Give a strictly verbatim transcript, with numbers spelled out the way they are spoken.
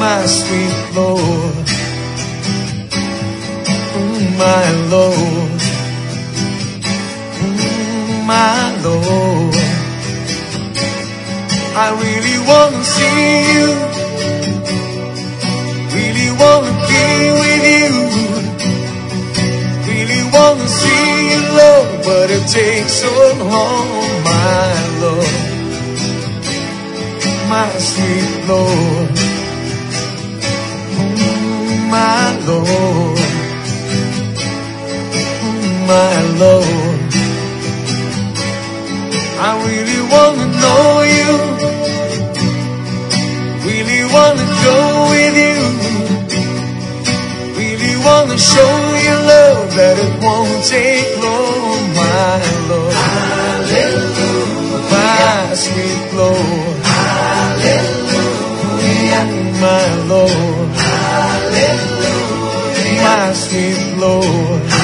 my sweet Lord, mm, my Lord, mm, my Lord. I really wanna see you, really wanna be with you, really wanna see you, Lord, but it takes so long, my Lord, my sweet Lord, mm, my Lord, mm, my Lord. I really wanna know you, really wanna go with you, really wanna show you love that it won't take long, my Lord. Hallelujah. My sweet Lord. Hallelujah. My Lord. Hallelujah. My sweet Lord.